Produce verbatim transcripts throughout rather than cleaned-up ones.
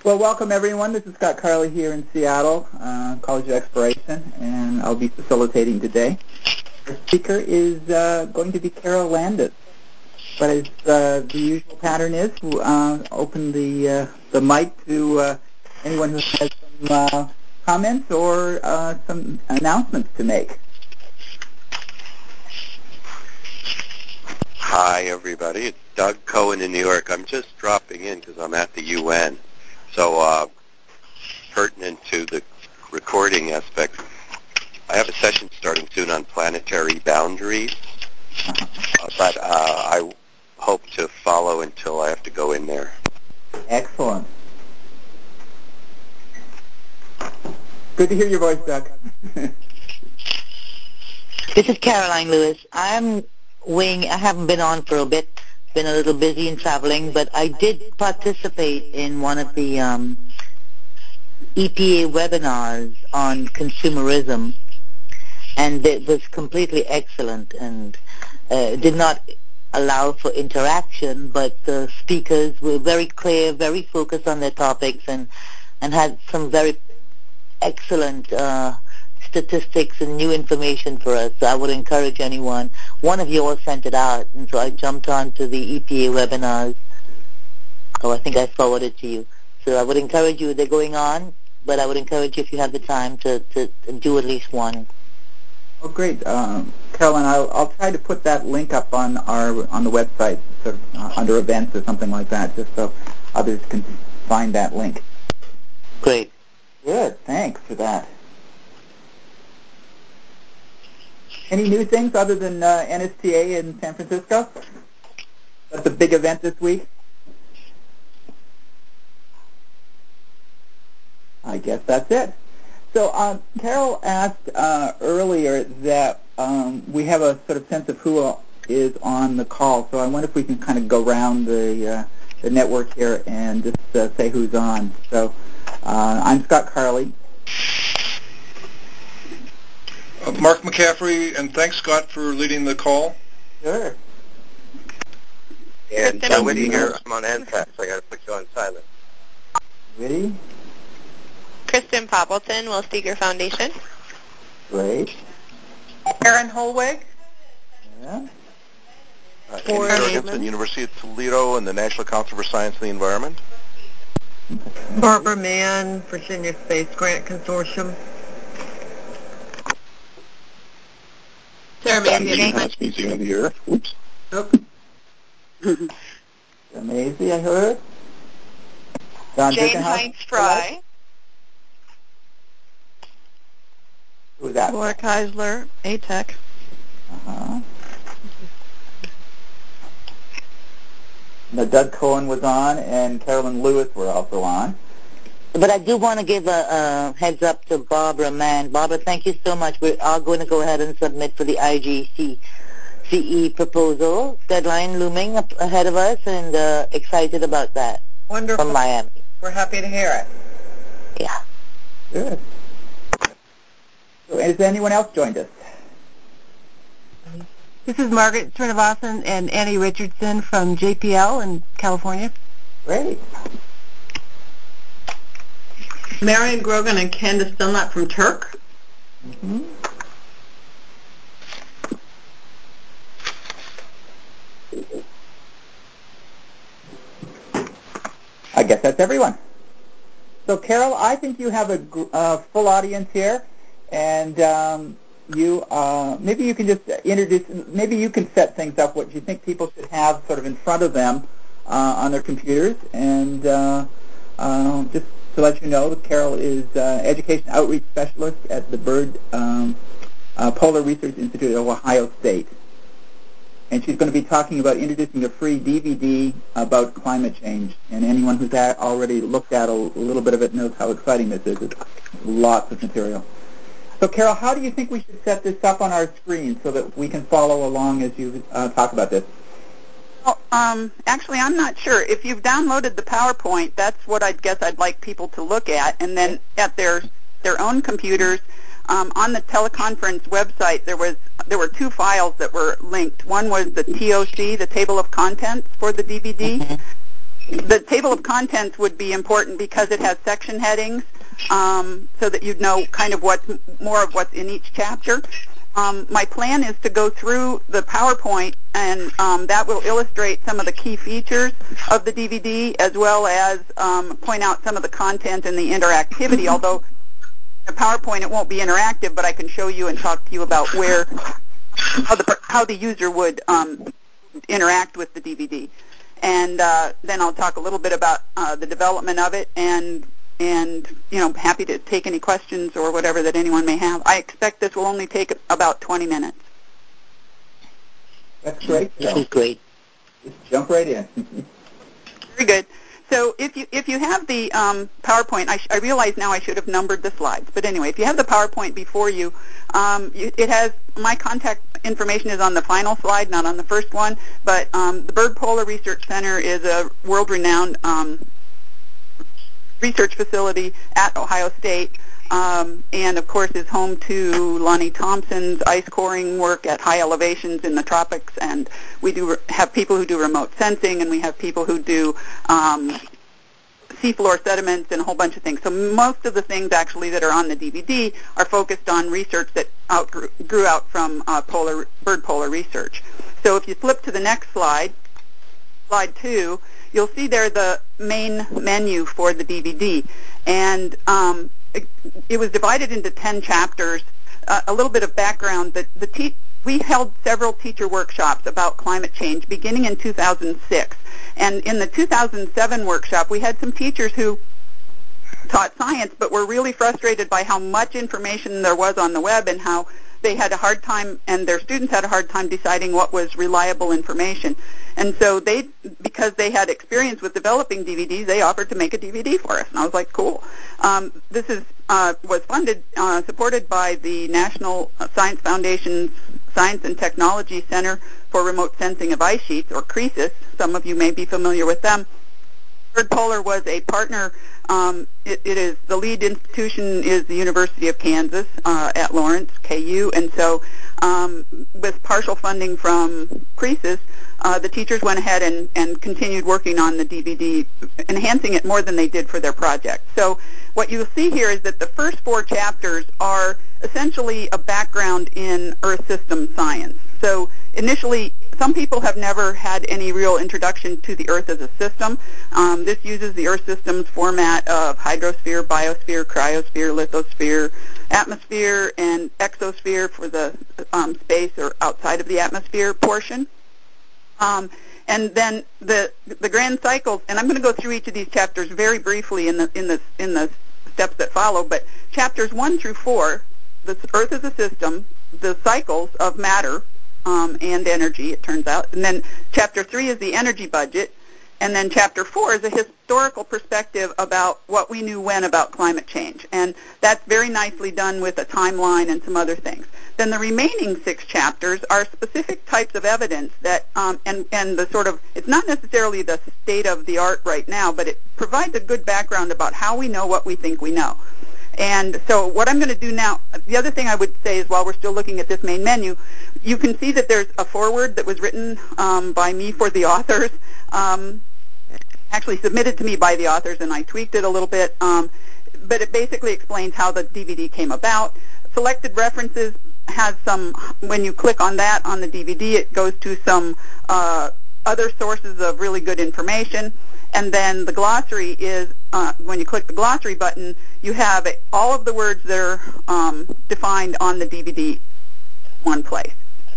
Well, welcome everyone. This is Scott Carley here in Seattle, uh, College of Exploration, and I'll be facilitating today. Our speaker is uh, going to be Carol Landis. But as uh, the usual pattern is, we'll uh, open the uh, the mic to uh, anyone who has some uh, comments or uh, some announcements to make. Hi, everybody. It's Doug Cohen in New York. I'm just dropping in because I'm at the U N. So uh, pertinent to the recording aspect, I have a session starting soon on planetary boundaries, uh, but uh, I hope to follow until I have to go in there. Excellent. Good to hear your voice, Doug. This is Caroline Lewis. I'm wing. I haven't been on for a bit. Been a little busy and traveling, but I did participate in one of the um, E P A webinars on consumerism, and it was completely excellent and uh, did not allow for interaction, but the speakers were very clear, very focused on their topics, and, and had some very excellent uh, statistics and new information for us. So I would encourage anyone. One of you all sent it out, and so I jumped on to the E P A webinars. Oh, I think I forwarded to you. So I would encourage you. They're going on, but I would encourage you, if you have the time, to, to, to do at least one. Oh, great, um, Caroline. I'll, I'll try to put that link up on our on the website, sort of uh, under events or something like that, just so others can find that link. Great. Good. Thanks for that. Any new things other than uh, N S T A in San Francisco? That's a big event this week. I guess that's it. So um, Carol asked uh, earlier that um, we have a sort of sense of who is on the call. So I wonder if we can kind of go around the, uh, the network here and just uh, say who's on. So uh, I'm Scott Carley. Uh, Mark McCaffrey, and thanks, Scott, for leading the call. Sure. And Joe Whitty here. I'm on N P A C, so I got to put you on silent. Whitty. Kristen Poppleton, Will Steger Foundation. Great. Aaron Holweg. Yeah. Uh, Andy Jorgensen, University of Toledo, and the National Council for Science and the Environment. Barbara Mann, Virginia Space Grant Consortium. Sarah Maisie. Museum here. Oops. Oh. Maisie, I heard. Don Jane Dickenhouse. Heinz Fry. Who's that? Laura Keisler, A T E C. Uh-huh. Now, Doug Cohen was on, and Carolyn Lewis were also on. But I do want to give a, a heads up to Barbara Mann. Barbara, thank you so much. We are going to go ahead and submit for the I G C C E proposal. Deadline looming up ahead of us, and uh, excited about that. Wonderful. From Miami. We're happy to hear it. Yeah. Good. So has anyone else joined us? This is Margaret Srinivasan and Annie Richardson from J P L in California. Great. Marion Grogan and Candace Dunlap from Turk. Mm-hmm. I guess that's everyone. So, Carol, I think you have a uh, full audience here, and um, you uh, maybe you can just introduce. Maybe you can set things up what you think people should have sort of in front of them uh, on their computers, and uh, uh, just to let you know, Carol is uh, Education Outreach Specialist at the Byrd um, uh, Polar Research Institute at Ohio State. And she's going to be talking about introducing a free D V D about climate change. And anyone who's at, already looked at a, a little bit of it knows how exciting this is. It's lots of material. So, Carol, how do you think we should set this up on our screen so that we can follow along as you uh, talk about this? Well, um, actually, I'm not sure. If you've downloaded the PowerPoint, that's what I guess I'd like people to look at. And then at their their own computers, um, on the teleconference website, there was there were two files that were linked. One was the T O C, the table of contents for the D V D, the table of contents would be important because it has section headings, um, so that you'd know kind of what more of what's in each chapter. Um, my plan is to go through the PowerPoint, and um, that will illustrate some of the key features of the D V D, as well as um, point out some of the content and the interactivity. Although the PowerPoint, it won't be interactive, but I can show you and talk to you about where how the how the user would um, interact with the D V D. And uh, then I'll talk a little bit about uh, the development of it, and and you know, happy to take any questions or whatever that anyone may have. I expect this will only take about twenty minutes. That's great. This is great. Just jump right in. Very good. So if you if you have the um, PowerPoint, I, sh- I realize now I should have numbered the slides. But anyway, if you have the PowerPoint before you, um, you it has my contact information is on the final slide, not on the first one. But um, the Byrd Polar Research Center is a world-renowned um, research facility at Ohio State, um, and of course is home to Lonnie Thompson's ice coring work at high elevations in the tropics, and we do have people who do remote sensing, and we have people who do um, seafloor sediments and a whole bunch of things. So most of the things actually that are on the D V D are focused on research that outgrew, grew out from uh, polar, Byrd Polar Research. So if you flip to the next slide, slide two, you'll see there the main menu for the D V D. And um, it, it was divided into ten chapters. Uh, a little bit of background, that the te- we held several teacher workshops about climate change beginning in two thousand six. And in the two thousand seven workshop, we had some teachers who taught science but were really frustrated by how much information there was on the web and how they had a hard time, and their students had a hard time deciding what was reliable information. And so they, because they had experience with developing D V Ds, they offered to make a D V D for us. And I was like, cool. Um, this is uh, was funded, uh, supported by the National Science Foundation's Science and Technology Center for Remote Sensing of Ice Sheets, or CRESIS. Some of you may be familiar with them. Byrd Polar was a partner. Um, it, it is the lead institution is the University of Kansas uh, at Lawrence, K U, and so um, with partial funding from CRESIS, uh, the teachers went ahead and, and continued working on the D V D, enhancing it more than they did for their project. So what you'll see here is that the first four chapters are essentially a background in Earth system science. So initially, some people have never had any real introduction to the Earth as a system. Um, this uses the Earth system's format of hydrosphere, biosphere, cryosphere, lithosphere, atmosphere, and exosphere for the um, space or outside of the atmosphere portion. Um, and then the the grand cycles, and I'm going to go through each of these chapters very briefly in the in the in the steps that follow. But chapters one through four, the Earth as a system, the cycles of matter um, and energy, it turns out, and then chapter three is the energy budget, and then chapter four is a historical perspective about what we knew when about climate change, and that's very nicely done with a timeline and some other things. Then the remaining six chapters are specific types of evidence that, um, and, and the sort of, it's not necessarily the state of the art right now, but it provides a good background about how we know what we think we know. And so what I'm going to do now, the other thing I would say is while we're still looking at this main menu, you can see that there's a foreword that was written um, by me for the authors, um, actually submitted to me by the authors, and I tweaked it a little bit, um, but it basically explains how the D V D came about. Selected references has some, when you click on that on the D V D, it goes to some uh, other sources of really good information. And then the glossary is, uh, when you click the glossary button, you have all of the words that are um, defined on the D V D one place.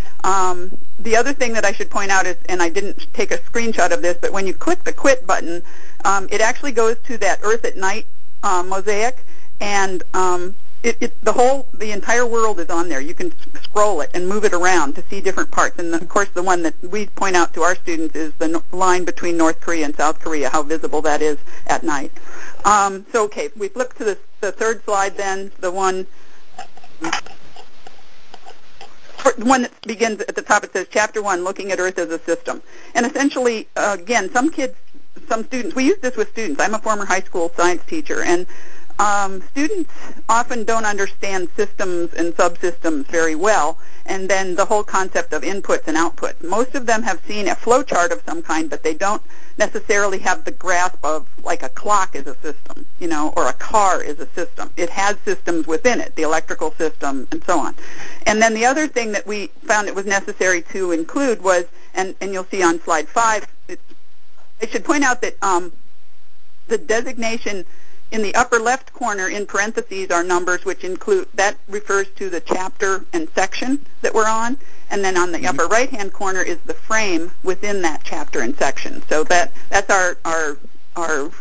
Um, the other thing that I should point out is, and I didn't take a screenshot of this, but when you click the quit button, um, it actually goes to that Earth at Night uh, mosaic, and um, It, it, the whole, the entire world is on there. You can scroll it and move it around to see different parts. And of course, the one that we point out to our students is the no, line between North Korea and South Korea, how visible that is at night. Um, so, okay, we flip to the, the third slide then, the one, the one that begins at the top. It says Chapter One, Looking at Earth as a System. And essentially, uh, again, some kids, some students, we use this with students. I'm a former high school science teacher, and um, students often don't understand systems and subsystems very well, and then the whole concept of inputs and outputs. Most of them have seen a flow chart of some kind, but they don't necessarily have the grasp of, like, a clock is a system, you know, or a car is a system. It has systems within it, the electrical system and so on. And then the other thing that we found it was necessary to include was, and, and you'll see on slide five, it, I should point out that um, the designation in the upper left corner in parentheses are numbers which include, that refers to the chapter and section that we're on. And then on the upper right-hand corner is the frame within that chapter and section. So that that's our our our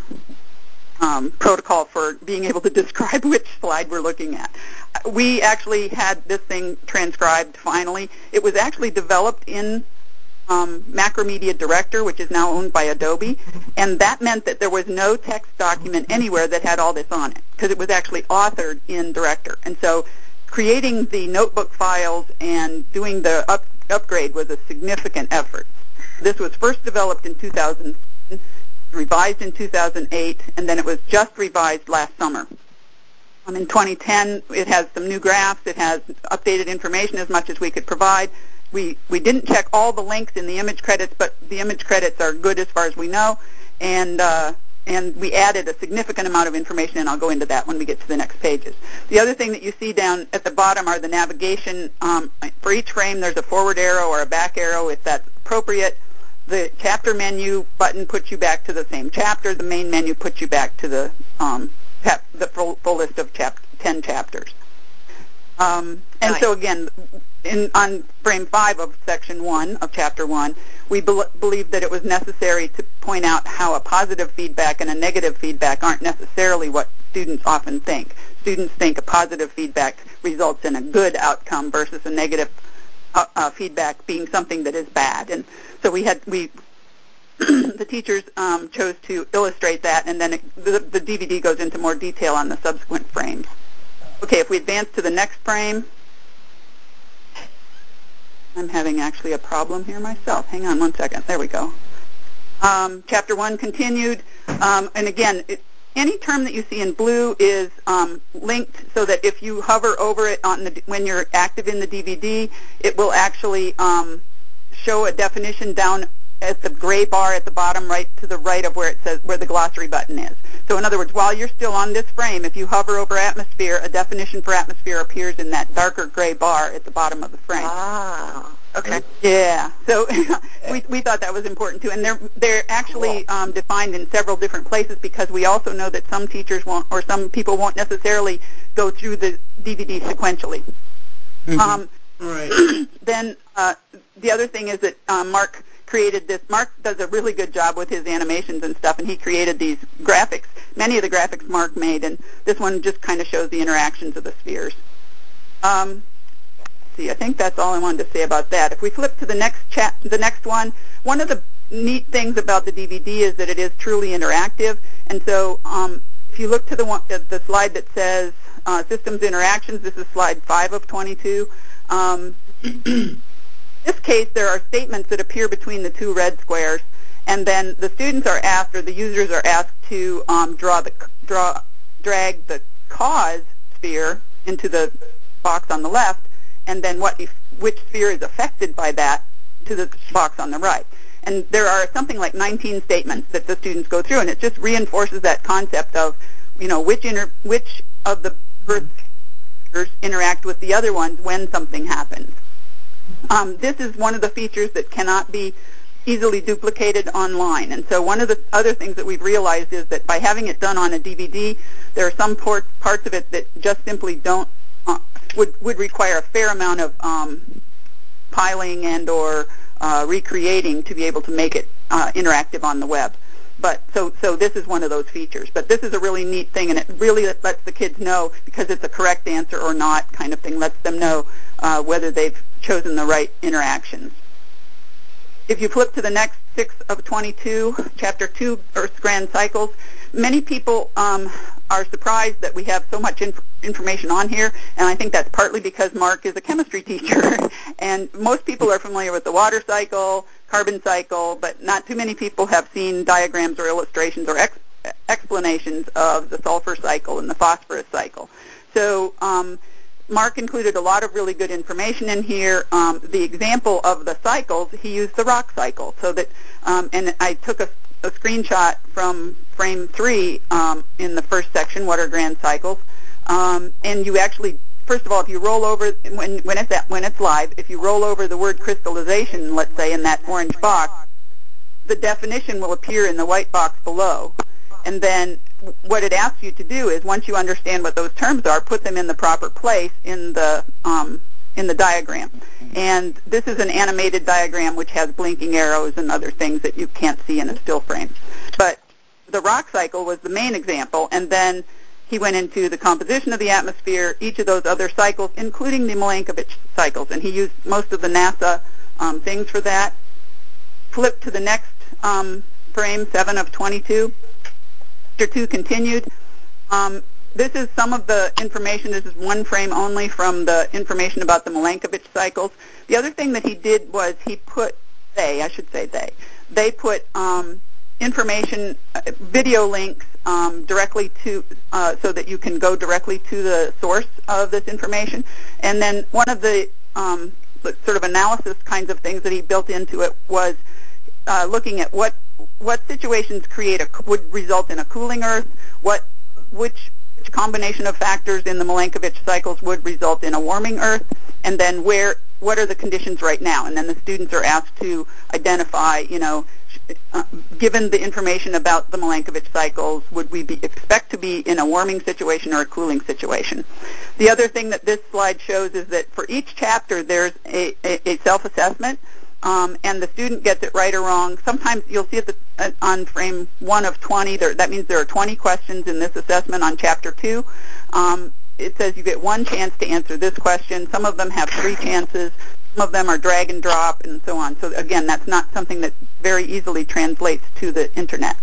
um, protocol for being able to describe which slide we're looking at. We actually had this thing transcribed finally. It was actually developed in um, Macromedia Director, which is now owned by Adobe, and that meant that there was no text document anywhere that had all this on it, because it was actually authored in Director. And so creating the notebook files and doing the up, upgrade was a significant effort. This was first developed in two thousand seven, revised in two thousand eight, and then it was just revised last summer. Um, in twenty ten, it has some new graphs. It has updated information as much as we could provide. We, we didn't check all the links in the image credits, but the image credits are good as far as we know, and uh, and we added a significant amount of information, and I'll go into that when we get to the next pages. The other thing that you see down at the bottom are the navigation. Um, for each frame, there's a forward arrow or a back arrow if that's appropriate. The chapter menu button puts you back to the same chapter. The main menu puts you back to the um, chap- the full, full list of chap- ten chapters. Um, and nice. So again, in, on frame five of section one of chapter one, we be- believe that it was necessary to point out how a positive feedback and a negative feedback aren't necessarily what students often think. Students think a positive feedback results in a good outcome versus a negative uh, uh, feedback being something that is bad. And so we had we the teachers um, chose to illustrate that, and then it, the, the D V D goes into more detail on the subsequent frames. Okay, if we advance to the next frame. I'm having actually a problem here myself. Hang on one second. There we go. Um, chapter one continued. Um, and again, it, any term that you see in blue is um, linked so that if you hover over it on the, when you're active in the D V D, it will actually um, show a definition down at the gray bar at the bottom right to the right of where it says where the glossary button is. So in other words, while you're still on this frame, if you hover over atmosphere, a definition for atmosphere appears in that darker gray bar at the bottom of the frame. Ah, okay. Yeah, so we, we thought that was important too. And they're, they're actually um, defined in several different places because we also know that some teachers won't, or some people won't necessarily go through the D V D sequentially. Mm-hmm. Um, right. Then uh, the other thing is that uh, Mark created this. Mark does a really good job with his animations and stuff, and he created these graphics. Many of the graphics Mark made, and this one just kind of shows the interactions of the spheres. Um, let's see, I think that's all I wanted to say about that. If we flip to the next chat, the next one, one of the neat things about the D V D is that it is truly interactive, and so um, if you look to the one, the slide that says uh, systems interactions, this is slide five of twenty-two. Um, In this case, there are statements that appear between the two red squares, and then the students are asked, or the users are asked to um, draw the draw drag the cause sphere into the box on the left, and then what if, which sphere is affected by that to the box on the right. And there are something like nineteen statements that the students go through, and it just reinforces that concept of, you know, which inter, which of the Earth spheres interact with the other ones when something happens. Um, this is one of the features that cannot be easily duplicated online. And so one of the other things that we've realized is that by having it done on a D V D, there are some port, parts of it that just simply don't, uh, would, would require a fair amount of um, piling and or uh, recreating to be able to make it uh, interactive on the web. But so, so this is one of those features. But this is a really neat thing, and it really lets the kids know, because it's a correct answer or not kind of thing, lets them know uh, whether they've chosen the right interactions. If you flip to the next six of twenty-two, chapter two, Earth's grand cycles, many people um, are surprised that we have so much inf- information on here, and I think that's partly because Mark is a chemistry teacher, and most people are familiar with the water cycle, carbon cycle, but not too many people have seen diagrams or illustrations or ex- explanations of the sulfur cycle and the phosphorus cycle. So um, Mark included a lot of really good information in here. Um, the example of the cycles, he used the rock cycle. So that, um, and I took a, a screenshot from frame three um, in the first section, what are grand cycles. Um, and you actually, first of all, if you roll over, when, when, it's at, when it's live, if you roll over the word crystallization, let's say, in that orange box, the definition will appear in the white box below. And then what it asks you to do is, once you understand what those terms are, put them in the proper place in the um, in the diagram. And this is an animated diagram which has blinking arrows and other things that you can't see in a still frame. But the rock cycle was the main example, and then he went into the composition of the atmosphere, each of those other cycles, including the Milankovitch cycles, and he used most of the NASA um, things for that. Flip to the next um, frame, seven of twenty-two. Chapter two continued. Um, this is some of the information. This is one frame only from the information about the Milankovitch cycles. The other thing that he did was he put, they, I should say they, they put um, information, uh, video links um, directly to, uh, so that you can go directly to the source of this information. And then one of the um, sort of analysis kinds of things that he built into it was uh, looking at what what situations create a, would result in a cooling Earth, what, which, which combination of factors in the Milankovitch cycles would result in a warming Earth, and then where, what are the conditions right now? And then the students are asked to identify, you know, uh, given the information about the Milankovitch cycles, would we be, expect to be in a warming situation or a cooling situation? The other thing that this slide shows is that for each chapter there's a, a, a self-assessment. Um, and the student gets it right or wrong. Sometimes you'll see it the, uh, on frame one of twenty. There, that means there are twenty questions in this assessment on chapter two. Um, it says you get one chance to answer this question. Some of them have three chances. Some of them are drag and drop and so on. So again, that's not something that very easily translates to the internet.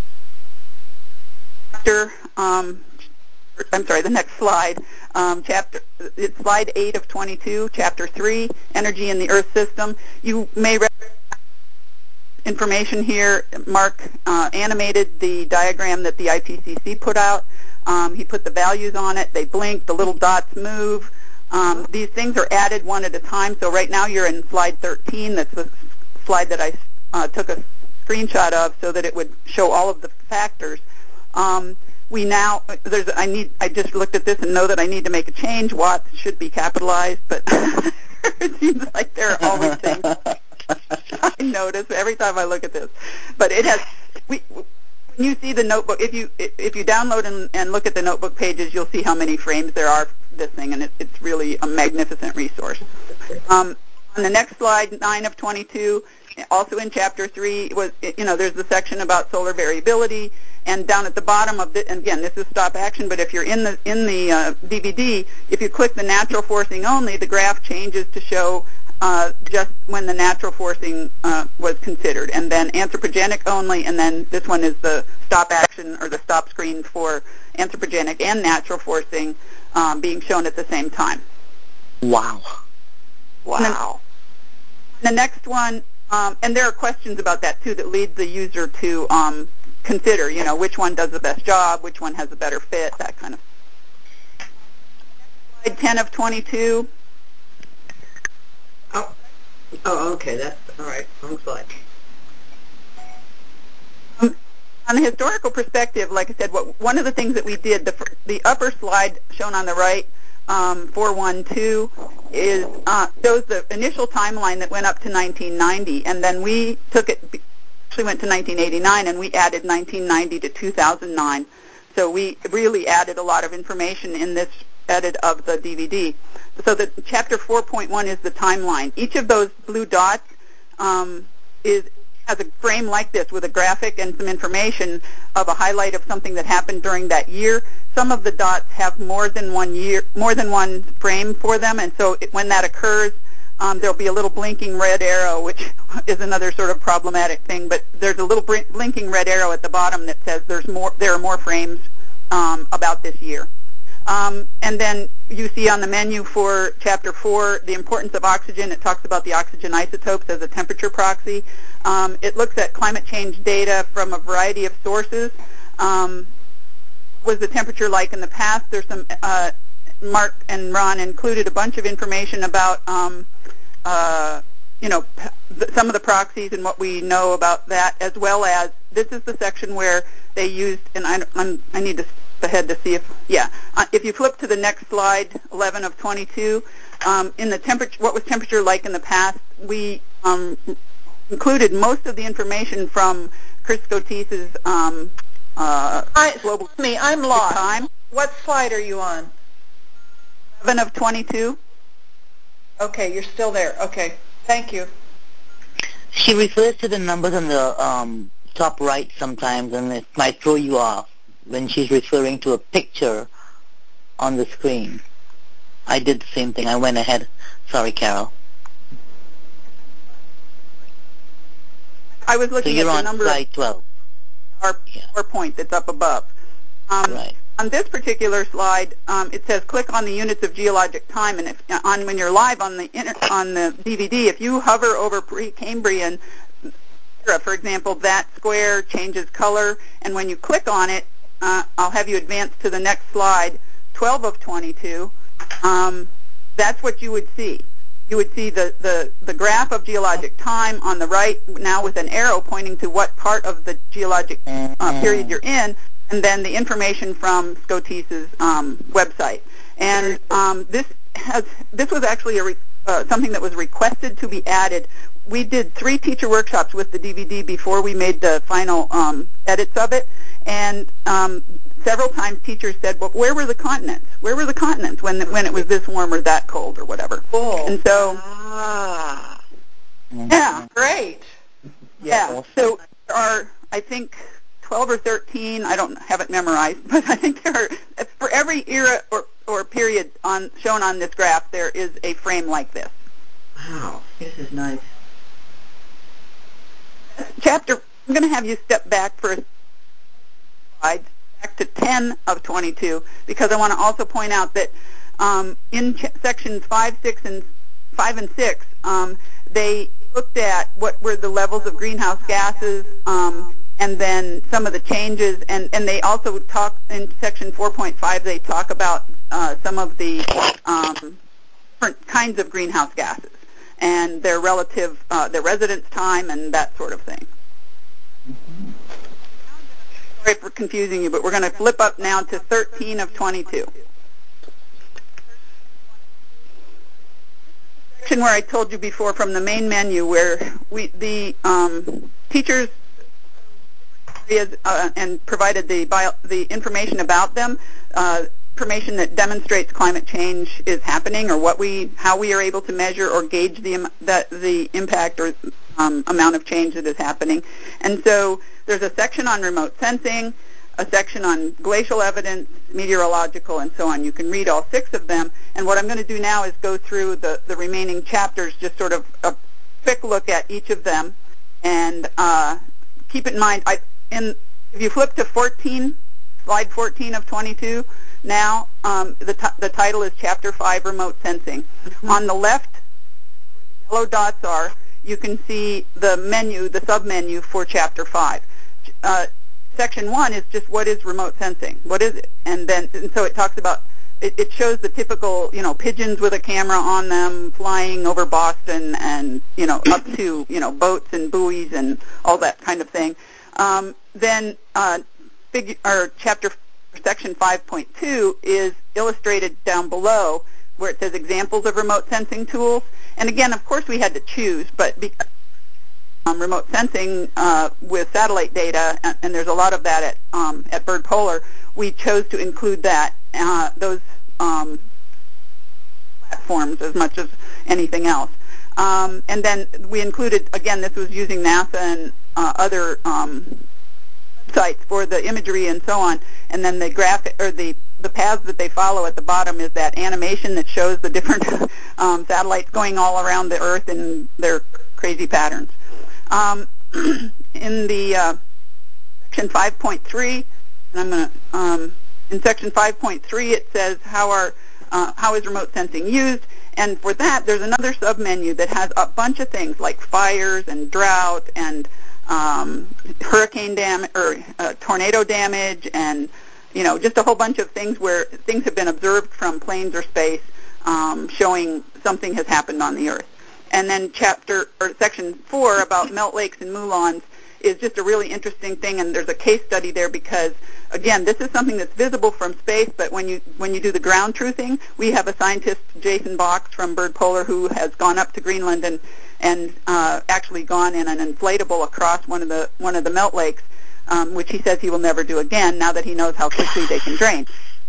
Chapter, um, I'm sorry, the next slide. Um, chapter, it's slide eight of twenty-two, chapter three, energy in the Earth system. You may read information here. Mark uh, animated the diagram that the I P C C put out. Um, he put the values on it. They blink. The little dots move. Um, these things are added one at a time. So right now you're in slide thirteen. That's the slide that I uh, took a screenshot of so that it would show all of the factors. Um, We now, there's, I need, I just looked at this and know that I need to make a change. Watts should be capitalized, but it seems like there are always things I notice every time I look at this. But it has, we, when you see the notebook, if you if you download and, and look at the notebook pages, you'll see how many frames there are for this thing, and it, it's really a magnificent resource. Um, on the next slide, nine of twenty-two, also in chapter three, was, you know, there's the section about solar variability. And down at the bottom of it, and again, this is stop action, but if you're in the in the uh, D V D, if you click the natural forcing only, the graph changes to show uh, just when the natural forcing uh, was considered, and then anthropogenic only, and then this one is the stop action or the stop screen for anthropogenic and natural forcing um, being shown at the same time. Wow. Wow. The next one, um, and there are questions about that too that lead the user to um, consider, you know, which one does the best job, which one has a better fit, that kind of thing. Slide ten of twenty-two. Oh, oh okay, that's, all right, wrong slide. Um, on the historical perspective, like I said, what, one of the things that we did, the, the upper slide shown on the right, um, four one two, is uh, shows the initial timeline that went up to nineteen ninety, and then we took it, actually went to nineteen eighty-nine, and we added nineteen ninety to two thousand nine. So we really added a lot of information in this edit of the D V D. So the chapter four point one is the timeline. Each of those blue dots um, is has a frame like this with a graphic and some information of a highlight of something that happened during that year. Some of the dots have more than one year, more than one frame for them, and so it, when that occurs, um, there'll be a little blinking red arrow, which is another sort of problematic thing. But there's a little blinking red arrow at the bottom that says there's more, there are more frames um, about this year. Um, and then you see on the menu for Chapter four the importance of oxygen. It talks about the oxygen isotopes as a temperature proxy. Um, it looks at climate change data from a variety of sources. um, was the temperature like in the past. There's some, uh, Mark and Ron included a bunch of information about, um, uh, you know, some of the proxies and what we know about that, as well as this is the section where they used, and I, I'm, I need to ahead to see if, yeah, uh, if you flip to the next slide, eleven of twenty-two, um, in the temperature, what was temperature like in the past, we um, included most of the information from Chris Scotise's um, uh, I, global excuse me, I'm lost. time. What slide are you on? eleven of twenty-two. Okay, you're still there. Okay, thank you. She refers to the numbers on the um, top right sometimes, and it might throw you off when she's referring to a picture on the screen. I did the same thing. I went ahead. Sorry, Carol. I was looking so you're at the on number slide twelve. Our yeah. PowerPoint that's up above. Um, right. On this particular slide, um, it says click on the units of geologic time, and if, on when you're live on the inter, on the D V D, if you hover over Precambrian, for example, that square changes color, and when you click on it, uh, I'll have you advance to the next slide, twelve of twenty-two. Um, that's what you would see. You would see the, the, the graph of geologic time on the right, now with an arrow pointing to what part of the geologic uh, period you're in, and then the information from Scotise's um, website. And um, this has this was actually a re, uh, something that was requested to be added. We did three teacher workshops with the D V D before we made the final um, edits of it, and um, several times teachers said, "Well, where were the continents? Where were the continents when when it was this warm or that cold or whatever?" Cool. And so, ah. yeah, great. Yeah. So there are, I think, twelve or thirteen. I don't have it memorized, but I think there are for every era or, or period on shown on this graph, there is a frame like this. Wow, this is nice. Chapter. I'm going to have you step back for a slide, back to ten of twenty-two, because I want to also point out that um, in ch- sections five, six, and five and six, um, they looked at what were the levels of greenhouse gases, um, and then some of the changes, and, and they also talk in section four point five. They talk about uh, some of the um, different kinds of greenhouse gases and their relative, uh, their residence time, and that sort of thing. Mm-hmm. Sorry for confusing you, but we're going to flip up now to thirteen of twenty-two. Section where I told you before from the main menu, where we the um, teachers uh, and provided the bio, the information about them, uh, information that demonstrates climate change is happening, or what we how we are able to measure or gauge the that the impact or um, amount of change that is happening. And so there's a section on remote sensing, a section on glacial evidence, meteorological, and so on. You can read all six of them. And what I'm going to do now is go through the, the remaining chapters, just sort of a quick look at each of them. And uh, keep in mind, I, in, if you flip to fourteen, slide fourteen of twenty-two, now um, the, t- the title is Chapter five, Remote Sensing. Mm-hmm. On the left, where the yellow dots are, you can see the menu, the sub-menu for Chapter five. Uh, Section one is just what is remote sensing? What is it? And then, and so it talks about, it, it shows the typical, you know, pigeons with a camera on them flying over Boston, and, you know, up to, you know, boats and buoys and all that kind of thing. Um, then, uh, figure, or chapter, section five point two is illustrated down below, where it says examples of remote sensing tools. And again, of course, we had to choose, but because Um, remote sensing uh, with satellite data, and, and there's a lot of that at um, at Bird Polar, we chose to include that uh, those um, platforms as much as anything else. Um, and then we included, again, this was using NASA and uh, other um, sites for the imagery and so on. And then the graphic or the the paths that they follow at the bottom is that animation that shows the different um, satellites going all around the Earth in their crazy patterns. Um, in the uh, section five point three, and I'm going to, um, in section five point three it says how are uh, how is remote sensing used, and for that there's another submenu that has a bunch of things like fires and drought and um, hurricane damage or uh, tornado damage, and you know, just a whole bunch of things where things have been observed from planes or space, um, showing something has happened on the Earth. And then chapter or section four about melt lakes and moulins is just a really interesting thing, and there's a case study there because, again, this is something that's visible from space, but when you when you do the ground truthing, we have a scientist, Jason Box from Bird Polar, who has gone up to Greenland and and uh, actually gone in an inflatable across one of the one of the melt lakes, um, which he says he will never do again now that he knows how quickly they can drain.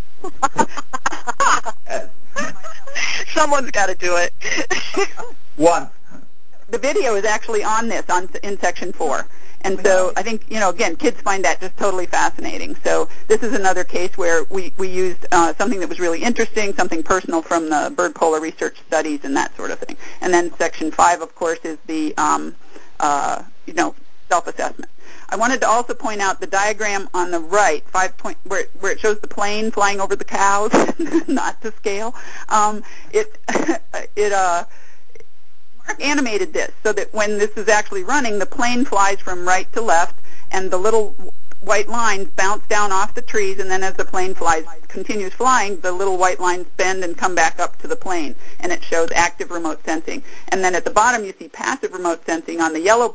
Someone's got to do it. One. The video is actually on this on in section four. And so I think, you know, again, kids find that just totally fascinating. So this is another case where we, we used uh, something that was really interesting, something personal from the bird polar research studies and that sort of thing. And then section five, of course, is the, um, uh, you know, self-assessment. I wanted to also point out the diagram on the right, five point, where, where it shows the plane flying over the cows, not to scale. Um, it, it, uh, Mark animated this so that when this is actually running, the plane flies from right to left, and the little white lines bounce down off the trees, and then as the plane flies, continues flying, the little white lines bend and come back up to the plane, and it shows active remote sensing. And then at the bottom, you see passive remote sensing on the yellow.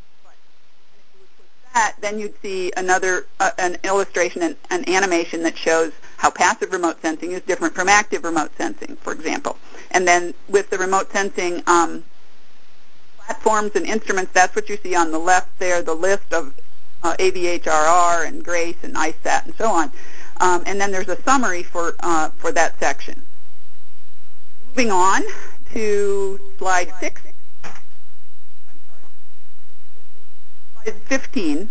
That, then you'd see another uh, an illustration, an, an animation that shows how passive remote sensing is different from active remote sensing, for example. And then with the remote sensing um, platforms and instruments, that's what you see on the left there, the list of uh, A V H R R and GRACE and ISAT and so on. Um, and then there's a summary for, uh, for that section. Moving on to slide six. Slide fifteen.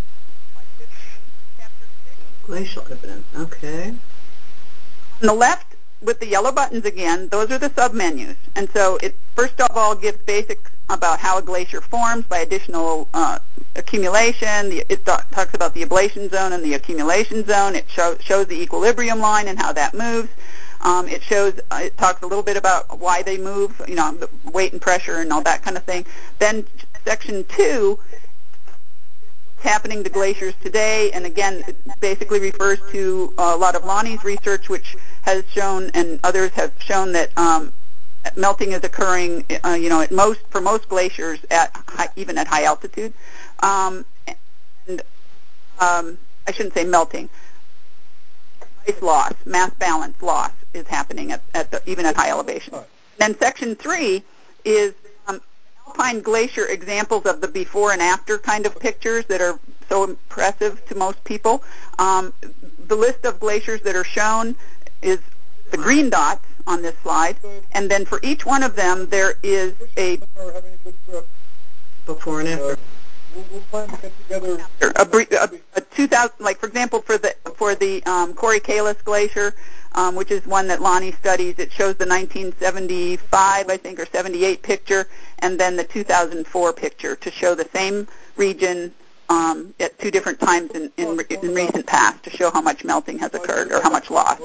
Glacial evidence, okay. On the left, with the yellow buttons again, those are the submenus. And so it first of all gives basics about how a glacier forms by additional uh, accumulation. The, it talks about the ablation zone and the accumulation zone. It show, shows the equilibrium line and how that moves. Um, it shows, uh, it talks a little bit about why they move, you know, the weight and pressure and all that kind of thing. Then section two, what's happening to glaciers today, and again, it basically refers to a lot of Lonnie's research, which has shown, and others have shown, that um, melting is occurring, uh, you know, at most for most glaciers at high, even at high altitude. Um, and um, I shouldn't say melting. Ice loss, mass balance loss is happening at, at the, even at high elevation. Then section three is um, alpine glacier examples of the before and after kind of pictures that are so impressive to most people. Um, the list of glaciers that are shown is the green dots on this slide, and then for each one of them there is a before and after. We'll, we'll plan to get together. A, a, a two thousand, like for example, for the for the um, Corey Kalis Glacier, um, which is one that Lonnie studies. It shows the nineteen seventy-five, I think, or seventy-eight picture, and then the two thousand four picture to show the same region um, at two different times in, in, in recent past to show how much melting has occurred or how much loss.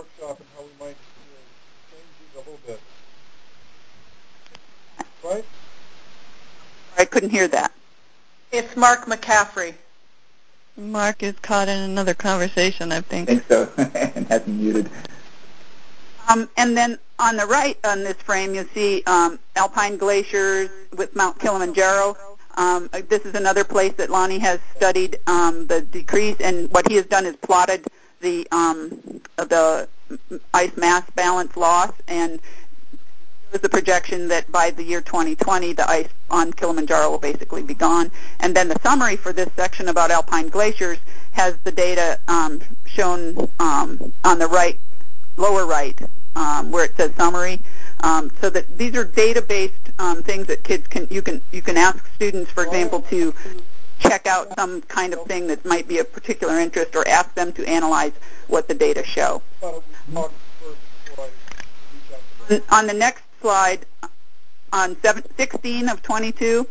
Right? I couldn't hear that. It's Mark McCaffrey. Mark is caught in another conversation, I think. I think so, and has me muted. Um, and then on the right on this frame, you'll see um, alpine glaciers with Mount Kilimanjaro. Um, this is another place that Lonnie has studied um, the decrease, and what he has done is plotted the um, the ice mass balance loss, and there's the projection that by the year twenty twenty, the ice on Kilimanjaro will basically be gone. And then the summary for this section about alpine glaciers has the data um, shown um, on the right, lower right, um, where it says summary. Um, so that these are data-based um, things that kids can you can you can ask students, for example, to check out some kind of thing that might be of particular interest, or ask them to analyze what the data show. On, on the next slide, on seven, sixteen of twenty-two,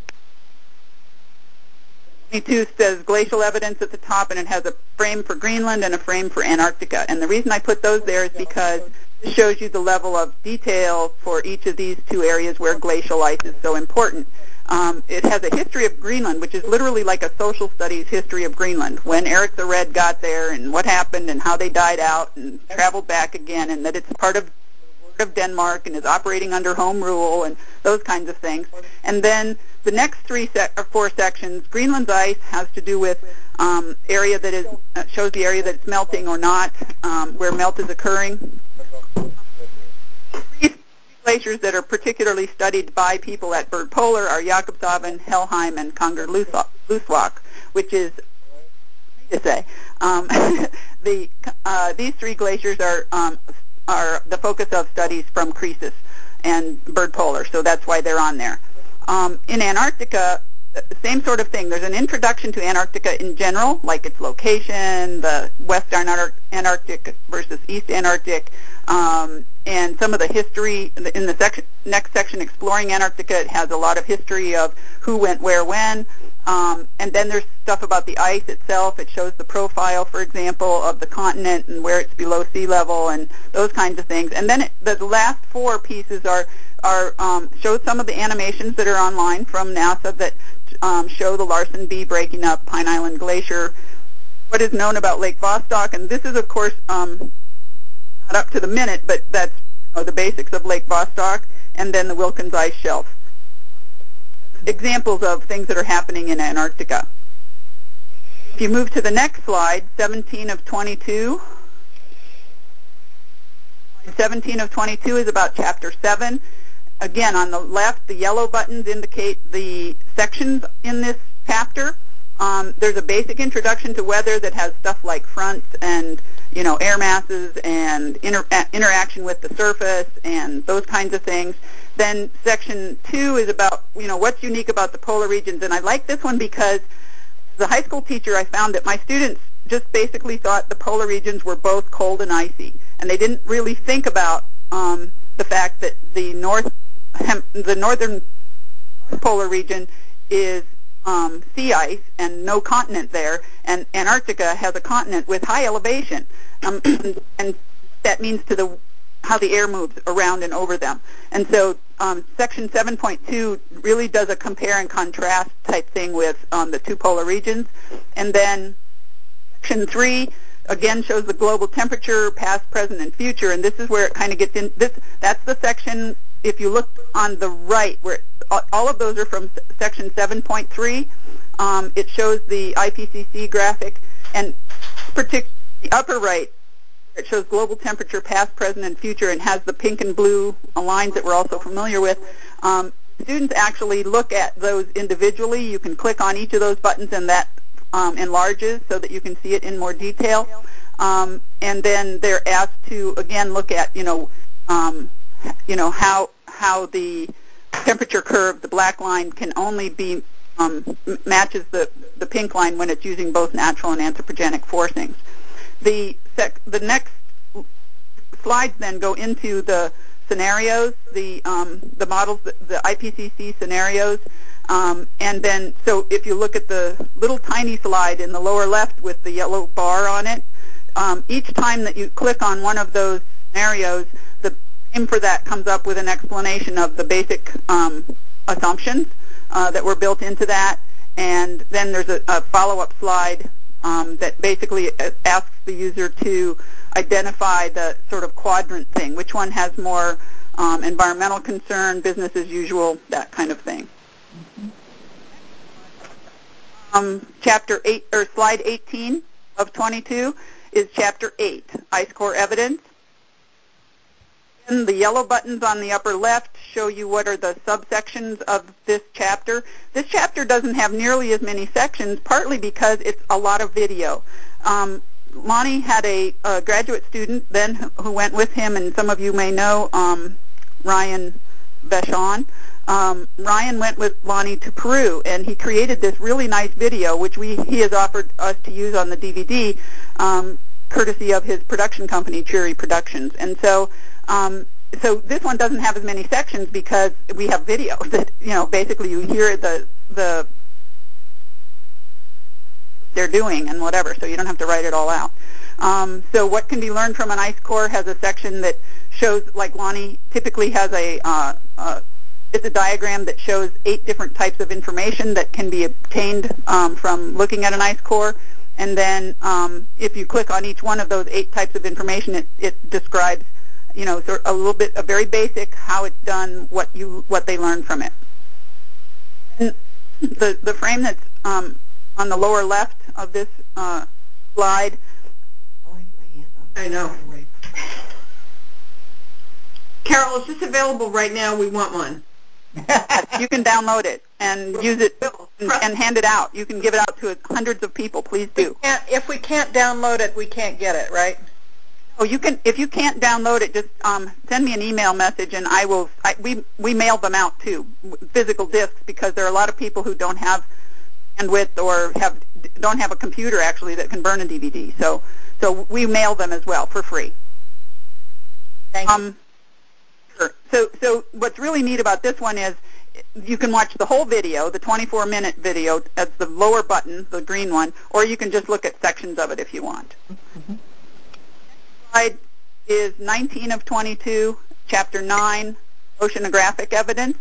twenty-two says glacial evidence at the top, and it has a frame for Greenland and a frame for Antarctica. And the reason I put those there is because it shows you the level of detail for each of these two areas where glacial ice is so important. Um, it has a history of Greenland, which is literally like a social studies history of Greenland, when Eric the Red got there and what happened and how they died out and traveled back again, and that it's part of of Denmark and is operating under home rule and those kinds of things. And then the next three sec- or four sections, Greenland's ice has to do with um, area that is uh, shows the area that it's melting or not, um, where melt is occurring. Three glaciers that are particularly studied by people at Bird Polar are Jakobshavn, Helheim, and Conger-Luswak, which is to say. Um, the uh, these three glaciers are um, are the focus of studies from Croesus and Bird Polar, so that's why they're on there. Um, in Antarctica, same sort of thing. There's an introduction to Antarctica in general, like its location, the West Antarctic versus East Antarctic, um, and some of the history. In the section, next section, Exploring Antarctica, it has a lot of history of who went where when. Um, and then there's stuff about the ice itself. It shows the profile, for example, of the continent and where it's below sea level and those kinds of things. And then it, the last four pieces are, are um, show some of the animations that are online from NASA that um, show the Larsen B breaking up Pine Island Glacier, what is known about Lake Vostok. And this is, of course, um, not up to the minute, but that's you know, the basics of Lake Vostok, and then the Wilkins Ice Shelf. Examples of things that are happening in Antarctica. If you move to the next slide, seventeen of twenty-two. seventeen of twenty-two is about Chapter seven. Again, on the left, the yellow buttons indicate the sections in this chapter. Um, there's a basic introduction to weather that has stuff like fronts and, you know, air masses and inter- interaction with the surface and those kinds of things. Then section two is about, you know, what's unique about the polar regions. And I like this one because as a high school teacher, I found that my students just basically thought the polar regions were both cold and icy. And they didn't really think about um, the fact that the north, hem, the northern north polar region is um, sea ice and no continent there. And Antarctica has a continent with high elevation. Um, and, and that means to the how the air moves around and over them. And so um, section seven point two really does a compare and contrast type thing with um, the two polar regions. And then section three, again, shows the global temperature, past, present, and future. And this is where it kind of gets in. This That's the section, if you look on the right, where all of those are from section seven point three. Um, it shows the I P C C graphic. And particularly the upper right, it shows global temperature, past, present, and future, and has the pink and blue lines that we're also familiar with. Um, students actually look at those individually. You can click on each of those buttons, and that um, enlarges so that you can see it in more detail. Um, and then they're asked to again look at, you know, um, you know how how the temperature curve, the black line, can only be um, matches the the pink line when it's using both natural and anthropogenic forcings. The sec- the next slides then go into the scenarios, the um, the models, the, the I P C C scenarios, um, and then so if you look at the little tiny slide in the lower left with the yellow bar on it, um, each time that you click on one of those scenarios, the name for that comes up with an explanation of the basic um, assumptions uh, that were built into that, and then there's a, a follow-up slide Um, that basically asks the user to identify the sort of quadrant thing. Which one has more um, environmental concern, business as usual, that kind of thing. Um, chapter eight or slide eighteen of twenty-two is chapter eight, ice core evidence. And the yellow buttons on the upper left show you what are the subsections of this chapter. This chapter doesn't have nearly as many sections, partly because it's a lot of video. Um, Lonnie had a, a graduate student then who went with him, and some of you may know um, Ryan Vachon. Um, Ryan went with Lonnie to Peru, and he created this really nice video, which we he has offered us to use on the D V D, um, courtesy of his production company, Cheery Productions. And so Um, so this one doesn't have as many sections because we have video that, you know, basically you hear the the they're doing and whatever, so you don't have to write it all out. Um, so what can be learned from an ice core has a section that shows, like Lonnie typically has a, uh, a it's a diagram that shows eight different types of information that can be obtained um, from looking at an ice core. And then um, if you click on each one of those eight types of information, it, it describes, you know, sort of a little bit, a very basic how it's done, what you, what they learned from it. And the the frame that's um, on the lower left of this uh, slide. I know. Carol, is this available right now? We want one. You can download it and use it and, and hand it out. You can give it out to hundreds of people. Please do. We can't, if we can't download it, we can't get it, right? Oh, you can. If you can't download it, just um, send me an email message, and I will. I, we we mail them out too, physical discs, because there are a lot of people who don't have bandwidth or have don't have a computer actually that can burn a D V D. So so we mail them as well for free. Thank you. Um, sure. So so what's really neat about this one is you can watch the whole video, the twenty-four minute video, as the lower button, the green one, or you can just look at sections of it if you want. Mm-hmm. Slide is nineteen of twenty-two, Chapter nine, Oceanographic Evidence.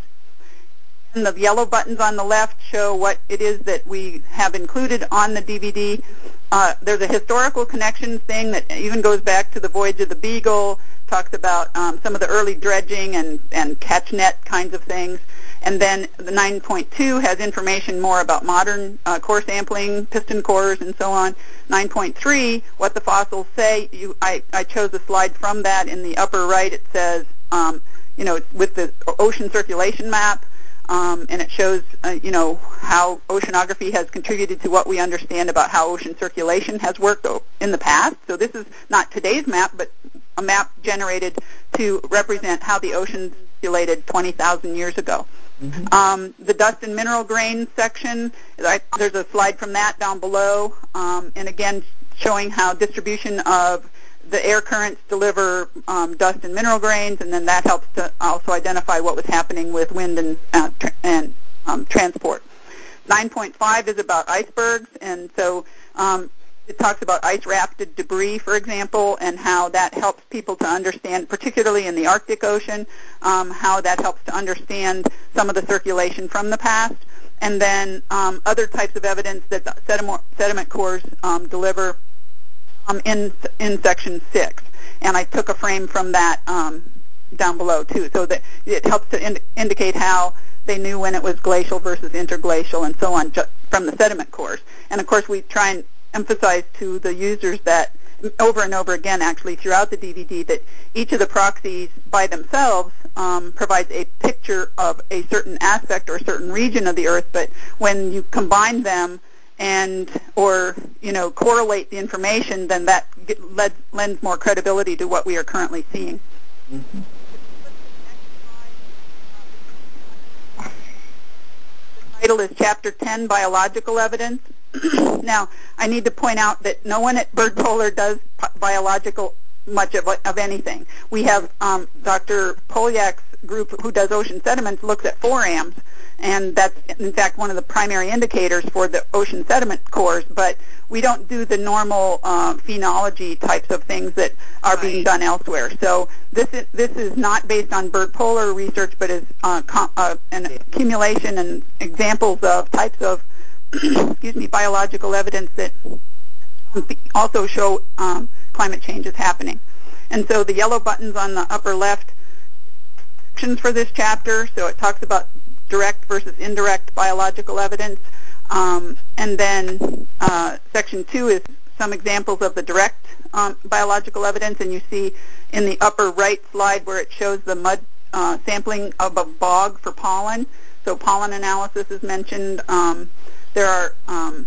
And the yellow buttons on the left show what it is that we have included on the D V D. Uh, there's a historical connections thing that even goes back to the Voyage of the Beagle, talks about um, some of the early dredging and, and catch net kinds of things. And then the nine point two has information more about modern uh, core sampling, piston cores, and so on. nine point three, what the fossils say. You, I, I chose a slide from that. In the upper right, it says, um, you know, with the ocean circulation map, um, and it shows, uh, you know, how oceanography has contributed to what we understand about how ocean circulation has worked in the past. So this is not today's map, but a map generated to represent how the ocean circulated twenty thousand years ago. Mm-hmm. Um, the dust and mineral grains section, I, there's a slide from that down below, um, and again showing how distribution of the air currents deliver um, dust and mineral grains, and then that helps to also identify what was happening with wind and, uh, tra- and um, transport. nine point five is about icebergs, and so um, it talks about ice-rafted debris, for example, and how that helps people to understand, particularly in the Arctic Ocean, um, how that helps to understand some of the circulation from the past. And then um, other types of evidence that the sediment, sediment cores um, deliver um, in, in Section six. And I took a frame from that um, down below, too, so that it helps to ind- indicate how they knew when it was glacial versus interglacial and so on, just from the sediment cores. And, of course, we try and emphasize to the users that over and over again, actually, throughout the D V D, that each of the proxies by themselves um, provides a picture of a certain aspect or a certain region of the Earth, but when you combine them and or, you know, correlate the information, then that get, led, lends more credibility to what we are currently seeing. Mm-hmm. The title is Chapter ten, Biological Evidence. Now, I need to point out that no one at Bird Polar does biological much of, of anything. We have um, Doctor Polyak's group who does ocean sediments looks at forams, and that's, in fact, one of the primary indicators for the ocean sediment cores, but we don't do the normal uh, phenology types of things that are being done elsewhere. So this is, this is not based on Bird Polar research, but is uh, com- uh, an accumulation and examples of types of excuse me, biological evidence that also show um, climate change is happening. And so the yellow buttons on the upper left, sections for this chapter, so it talks about direct versus indirect biological evidence. Um, and then uh, section two is some examples of the direct um, biological evidence, and you see in the upper right slide where it shows the mud uh, sampling of a bog for pollen. So pollen analysis is mentioned. Um, There are um,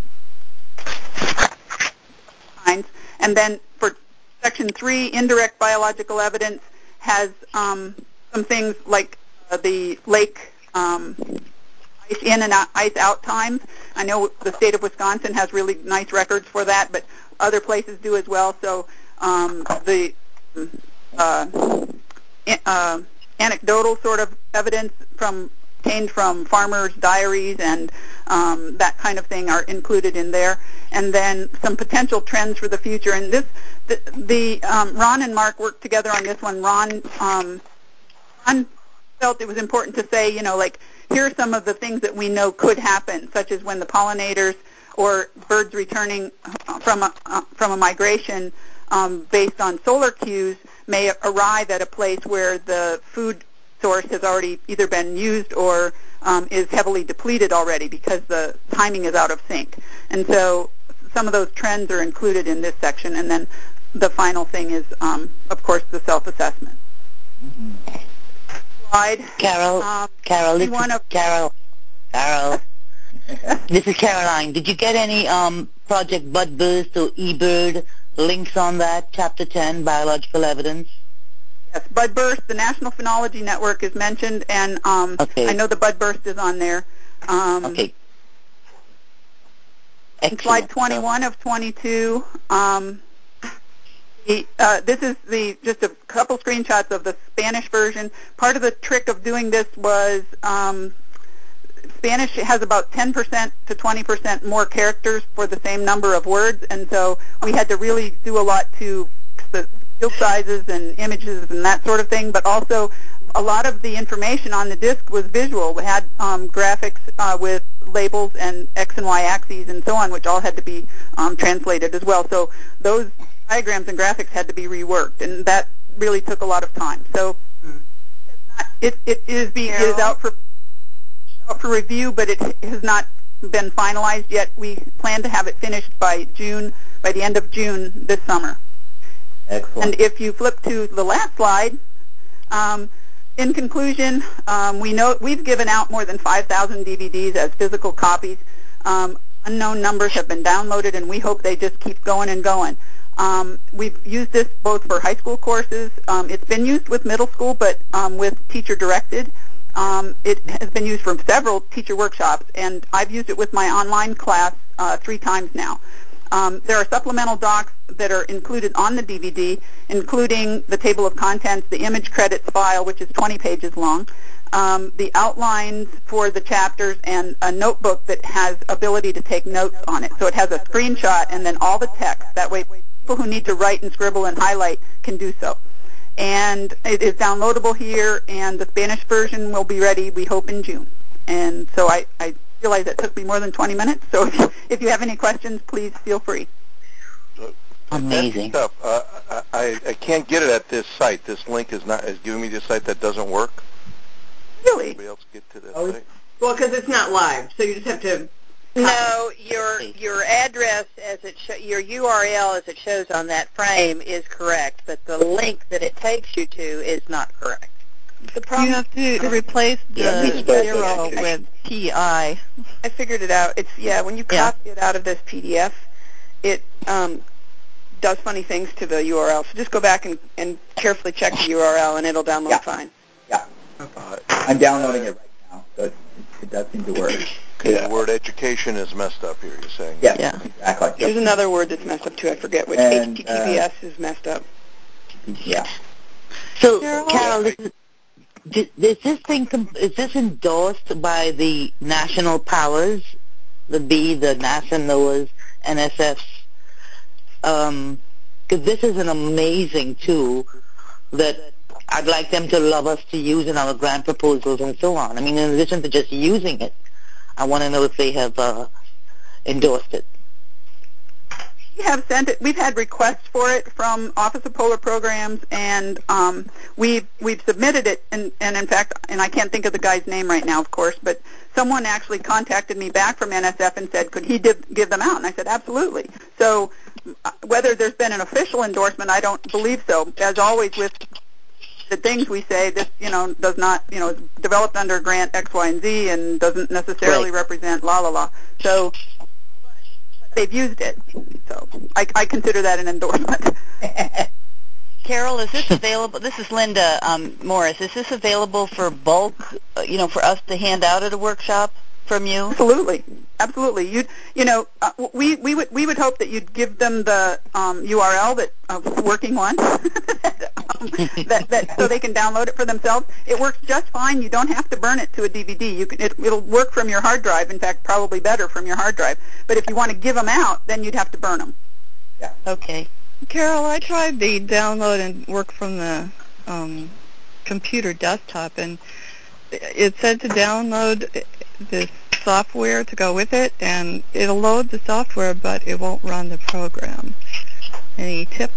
kinds. And then for Section three, indirect biological evidence has um, some things like uh, the lake um, ice in and out, ice out times. I know the state of Wisconsin has really nice records for that, but other places do as well. So um, the uh, uh, anecdotal sort of evidence from obtained from farmers' diaries and um, that kind of thing are included in there. And then some potential trends for the future. And this, the, the um, Ron and Mark worked together on this one. Ron, um, Ron felt it was important to say, you know, like, here are some of the things that we know could happen, such as when the pollinators or birds returning from a, uh, from a migration um, based on solar cues may arrive at a place where the food source has already either been used or um, is heavily depleted already because the timing is out of sync. And so some of those trends are included in this section. And then the final thing is, um, of course, the self-assessment. Mm-hmm. Slide. Carol, um, Carol, this is of- Carol, Carol. This is Caroline. Did you get any um, Project Budburst or eBird links on that, Chapter ten, Biological Evidence? Yes, Budburst, the National Phenology Network is mentioned, and um, okay. I know the Budburst is on there. Um, okay. Slide twenty-one of twenty-two. Um, the, uh, this is the just a couple screenshots of the Spanish version. Part of the trick of doing this was um, Spanish has about ten percent to twenty percent more characters for the same number of words, and so we had to really do a lot to fix the field sizes and images and that sort of thing, but also a lot of the information on the disk was visual. We had um, graphics uh, with labels and X and Y axes and so on, which all had to be um, translated as well. So those diagrams and graphics had to be reworked, and that really took a lot of time. So mm. it, it, is be, it is out for out for review, but it has not been finalized yet. We plan to have it finished by June, by the end of June this summer. Excellent. And if you flip to the last slide, um, in conclusion, um, we know we've given out more than five thousand D V Ds as physical copies. Um, unknown numbers have been downloaded, and we hope they just keep going and going. Um, we've used this both for high school courses. Um, it's been used with middle school, but um, with teacher-directed. Um, it has been used for several teacher workshops, and I've used it with my online class uh, three times now. Um, there are supplemental docs that are included on the D V D, including the table of contents, the image credits file, which is twenty pages long, um, the outlines for the chapters, and a notebook that has ability to take notes on it. So it has a screenshot and then all the text. That way people who need to write and scribble and highlight can do so. And it is downloadable here, and the Spanish version will be ready, we hope, in June. And so I, I realize that took me more than twenty minutes, so if you, if you have any questions, please feel free. Amazing. Stuff. Uh, I, I can't get it at this site. This link is not is giving me this site that doesn't work. Really? Anybody else get to that oh, site? Well, because it's not live, so you just have to. No, your your address as it sh- your U R L as it shows on that frame is correct, but the link that it takes you to is not correct. The problem, you have to replace the yeah, zero with P I. I figured it out. It's yeah. When you copy yeah. it out of this P D F, it um, does funny things to the U R L. So just go back and, and carefully check the U R L, and it'll download yeah. fine. Yeah. Uh, I'm downloading it right now, so it, it does seem to work. Okay, yeah. The word education is messed up here, you're saying? Yeah, yeah. Exactly. There's yep. another word that's messed up, too. I forget which. And, H T T P S uh, is messed up. Yeah. So, Carol, Carol this is, is this thing, is this endorsed by the national powers, the B, the NASA, NOAA's, N S F's? Um, because this is an amazing tool that I'd like them to love us to use in our grant proposals and so on. I mean, in addition to just using it, I want to know if they have uh, endorsed it. We have sent it. We've had requests for it from Office of Polar Programs, and um, we've we've submitted it. And, and in fact, and I can't think of the guy's name right now, of course, but someone actually contacted me back from N S F and said, could he give, give them out? And I said, absolutely. So whether there's been an official endorsement, I don't believe so. As always with the things we say, this, you know, does not, you know, is developed under grant X, Y, and Z and doesn't necessarily right. represent la la la. So they've used it. So I, I consider that an endorsement. Carol, is this available? This is Linda um, Morris. Is this available for bulk, uh, you know, for us to hand out at a workshop from you? Absolutely. Absolutely. You you know, uh, we we would we would hope that you'd give them the um, U R L that uh, working one um, that, that so they can download it for themselves. It works just fine. You don't have to burn it to a D V D. You can it, it'll work from your hard drive. In fact, probably better from your hard drive. But if you want to give them out, then you'd have to burn them. Yeah. Okay. Carol, I tried the download and work from the um, computer desktop, and it said to download this software to go with it, and it'll load the software, but it won't run the program. Any tips?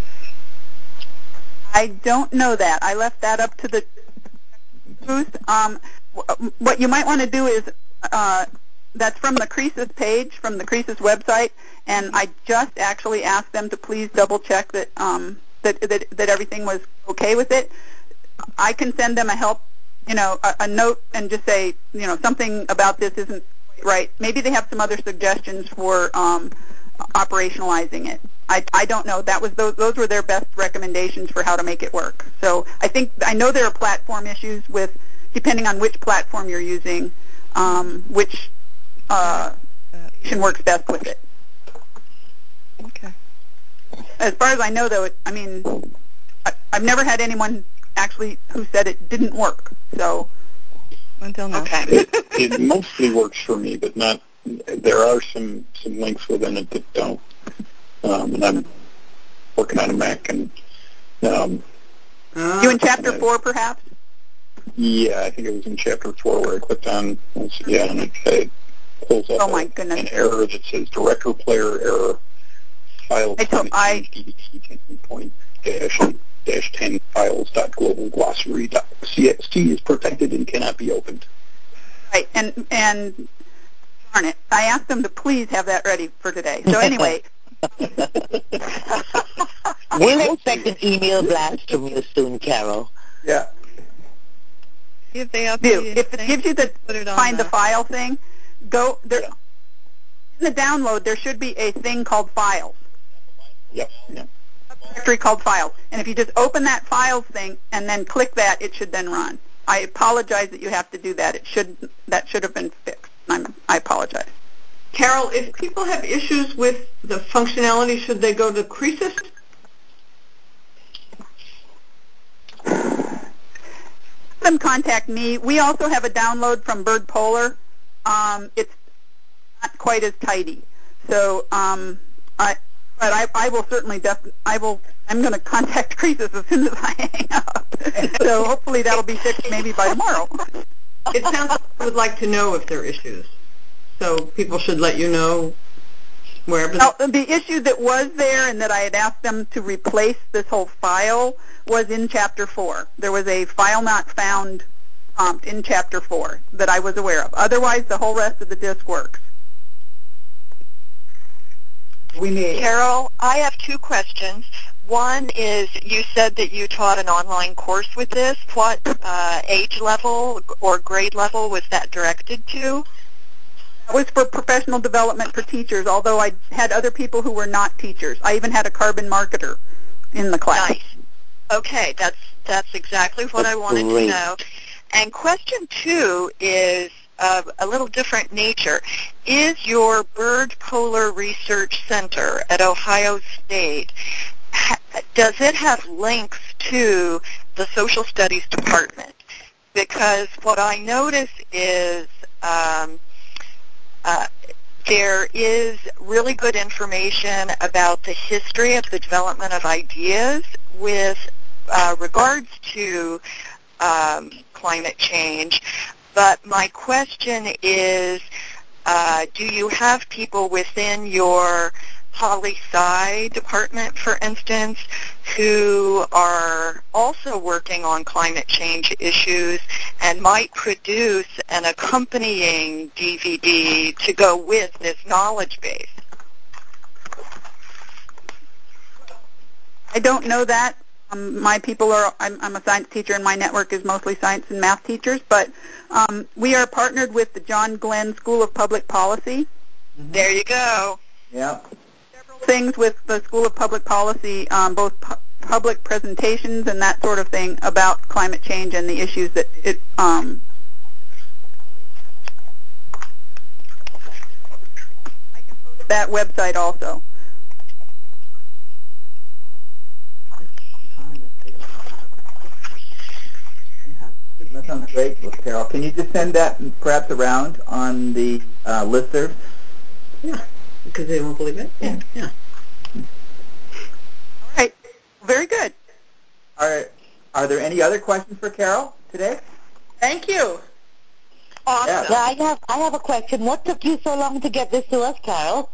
I don't know that. I left that up to the booth. Um, what you might want to do is, uh, that's from the Creasis page, from the Creasis website, and I just actually asked them to please double check that, um, that, that, that everything was okay with it. I can send them a help, you know, a, a note and just say, you know, something about this isn't quite right. Maybe they have some other suggestions for um, operationalizing it. I, I don't know. That was those, those were their best recommendations for how to make it work. So I think I know there are platform issues with, depending on which platform you're using, um, which uh, station works best with it. Okay. As far as I know, though, it, I mean, I, I've never had anyone actually who said it didn't work. So until now, okay. it, it mostly works for me, but not. There are some some links within it that don't. Um, and I'm working on a Mac, and um, uh, you in chapter I, four, perhaps? Yeah, I think it was in chapter four where I clicked on. Yeah, and it, it pulls up oh my a, goodness. an error that says director player error. File I I D V D ten point dash dash ten files dot global glossary dot C X T is protected and cannot be opened. Right, and and darn it, I asked them to please have that ready for today. So anyway. We'll expect an email blast from you soon, Carol. Yeah. If they update Do. If it gives you the put it on find the, the file thing, go there. Yeah. In the download, there should be a thing called files. Yep. Yep. A directory called files. And if you just open that files thing and then click that, it should then run. I apologize that you have to do that. It should that should have been fixed. I'm, I apologize. Carol, if people have issues with the functionality, should they go to Creasis? Have them contact me. We also have a download from Bird Polar. Um, it's not quite as tidy. So, um, I, but I, I will certainly def- I will. I'm going to contact Creasis as soon as I hang up. So hopefully that'll be fixed maybe by tomorrow. It sounds like I would like to know if there are issues. So people should let you know wherever. Well, the issue that was there and that I had asked them to replace this whole file was in Chapter four. There was a file not found prompt in Chapter four that I was aware of. Otherwise, the whole rest of the disk works. We need Carol, I have two questions. One is, you said that you taught an online course with this. What uh, age level or grade level was that directed to? That was for professional development for teachers, although I had other people who were not teachers. I even had a carbon marketer in the class. Nice. Okay, that's that's exactly what That's I wanted great. to know. And question two is of a little different nature. Is your Bird Polar Research Center at Ohio State, ha- does it have links to the Social Studies Department? Because what I notice is um, uh, there is really good information about the history of the development of ideas with uh, regards to um, climate change. But my question is, uh, do you have people within your poli-sci department, for instance, who are also working on climate change issues and might produce an accompanying D V D to go with this knowledge base? I don't know that. Um, my people are, I'm, I'm a science teacher, and my network is mostly science and math teachers, but um, we are partnered with the John Glenn School of Public Policy. Mm-hmm. There you go. Yeah. Several things with the School of Public Policy, um, both pu- public presentations and that sort of thing about climate change and the issues that it um, I can post that website also. That sounds great, Carol. Can you just send that perhaps around on the uh, listserv? Yeah, because they won't believe it. Yeah, yeah. All right. Very good. Are, are there any other questions for Carol today? Thank you. Awesome. Yeah. Yeah, I have I have a question. What took you so long to get this to us, Carol?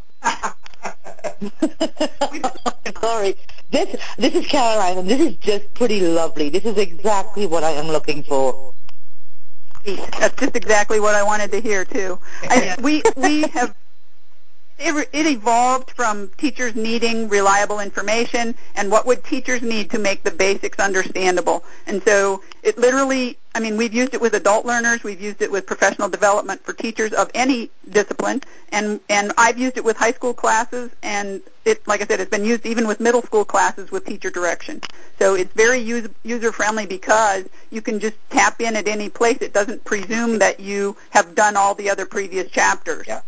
Sorry. This this is Caroline, and this is just pretty lovely. This is exactly what I am looking for. That's just exactly what I wanted to hear too. I, we we have it, it evolved from teachers needing reliable information and what would teachers need to make the basics understandable. And so it literally, I mean, we've used it with adult learners, we've used it with professional development for teachers of any discipline, and and I've used it with high school classes, and it, like I said, it's been used even with middle school classes with teacher direction. So it's very user, user-friendly because you can just tap in at any place. It doesn't presume that you have done all the other previous chapters. Yeah.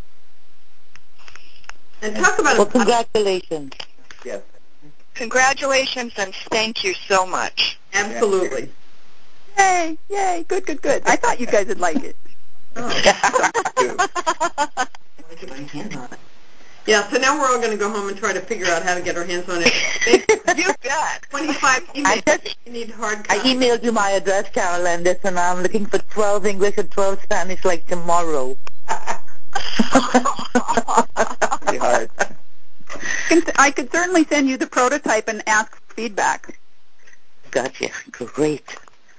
And talk about Well, a congratulations. Yes. Congratulations, and thank you so much. Absolutely. Yay, yay, good, good, good. I thought you guys would like it. Yeah, so now we're all going to go home and try to figure out how to get our hands on it. You bet. twenty-five I emails. just You need hard I copies. emailed you my address, Carol, and this, and I'm looking for twelve English and twelve Spanish like tomorrow. Pretty hard. I could certainly send you the prototype and ask for feedback. Gotcha. Great.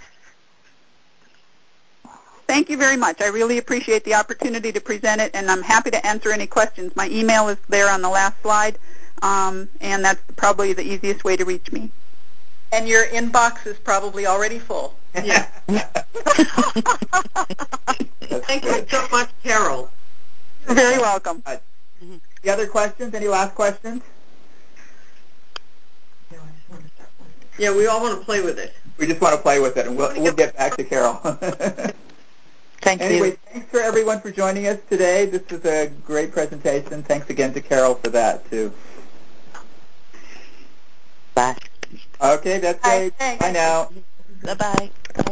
Thank you very much. I really appreciate the opportunity to present it, and I'm happy to answer any questions. My email is there on the last slide, um, and that's probably the easiest way to reach me. And your inbox is probably already full. Yeah. Thank you so much, Carol. You're very welcome. Uh, Any other questions? Any last questions? Yeah, we all want to play with it. We just want to play with it, and we'll, we'll get back to Carol. Thank anyway, you. Thanks for everyone for joining us today. This was a great presentation. Thanks again to Carol for that, too. Bye. Okay, that's Bye. great. Bye now. Bye-bye.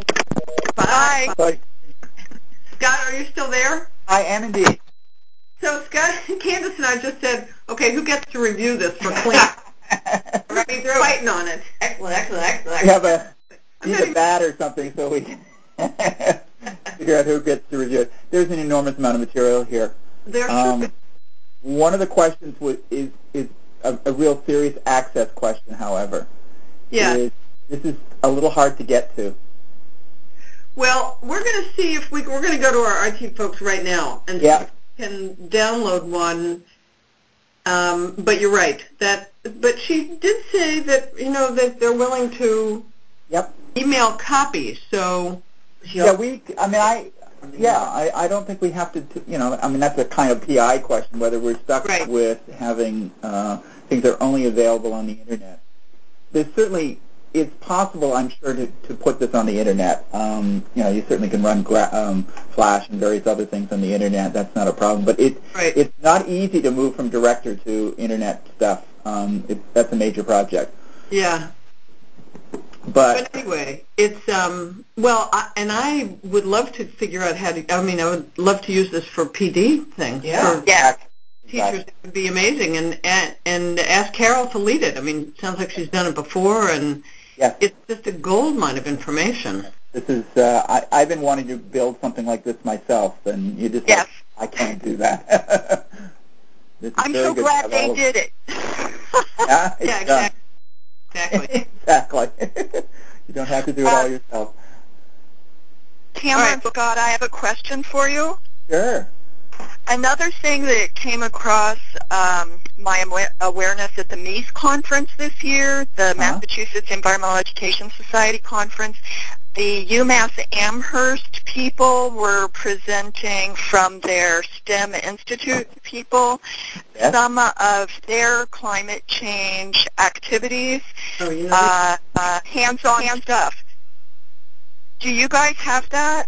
Bye. Bye. Scott, are you still there? I am indeed. So Scott, Candace and I just said, okay, who gets to review this for clean? We're fighting on it. Excellent, excellent, excellent. We have a, need a bat or something so we can figure out who gets to review it. There's an enormous amount of material here. There um, one of the questions w- is, is a, a real serious access question, however. Yeah. Is, this is a little hard to get to. Well, we're going to see if we, we're going to go to our I T folks right now and Yeah. see if we can download one. Um, but you're right. That, but she did say that, you know, that they're willing to Yep. email copies. So Yeah, we, I mean, I, yeah, I, I don't think we have to, you know, I mean, that's a kind of P I question, whether we're stuck Right. with having uh, things that are only available on the Internet. There's certainly, it's possible, I'm sure, to, to put this on the Internet. Um, you know, you certainly can run gra- um, Flash and various other things on the Internet. That's not a problem. But it, Right. it's not easy to move from Director to Internet stuff. Um, it, that's a major project. yeah. But, But anyway, it's, um, well, I, and I would love to figure out how to, I mean, I would love to use this for P D things. yeah. For Yeah. teachers, it would be amazing. And, and, and ask Carol to lead it. I mean, it sounds like she's done it before, and Yes. it's just a gold mine of information. This is, uh, I, I've been wanting to build something like this myself, and you just, Yes. like, I can't do that. This is I'm very so good to glad have they all of- did it. Yeah, it's Yeah, done. exactly. Exactly. You don't have to do it all yourself. Tamara All and right. Scott, I have a question for you. Sure. Another thing that came across um, my awa- awareness at the M E A S conference this year, the Uh-huh. Massachusetts Environmental Education Society conference, the UMass Amherst people were presenting from their STEM Institute people Yes. some of their climate change activities, Oh, you know, uh, uh, hands-on stuff. Do you guys have that?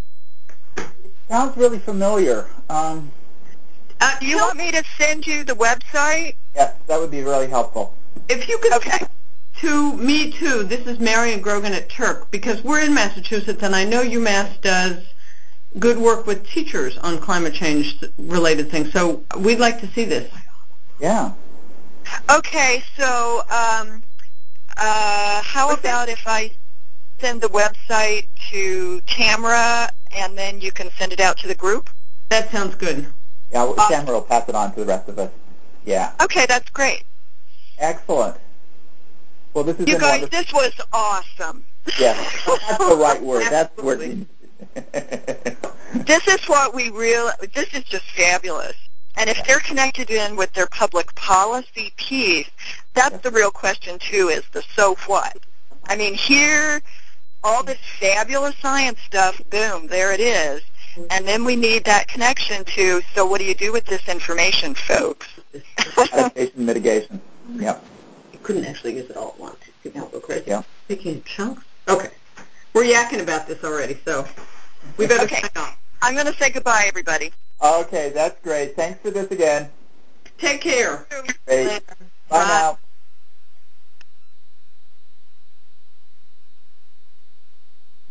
Sounds really familiar. Um, uh, Do you tell- want me to send you the website? yes, that would be really helpful. if you could Okay. text to me too, this is Marion Grogan at Turk, because we're in Massachusetts, and I know UMass does good work with teachers on climate change related things. So we'd like to see this. Yeah. Okay, so um, uh, how about if I send the website to Tamara and then you can send it out to the group? That sounds good. Yeah, well, Tamara will pass it on to the rest of us. Yeah. Okay, that's great. Excellent. Well, this has You been guys, wonderful. this was awesome. Yes, that's the right word. That's the word. This is what we real. This is just fabulous. And if they're connected in with their public policy piece, that's the real question too, is the so what. I mean, here, all this fabulous science stuff, boom, there it is. And then we need that connection to, so what do you do with this information, folks? Adaptation, mitigation. Yep. You couldn't actually use it all at once. You can go crazy. Yep. Picking chunks. Okay. We're yakking about this already, so we better okay. sign off. I'm going to say goodbye, everybody. Okay, that's great. Thanks for this again. Take care. Great. Bye, Bye now.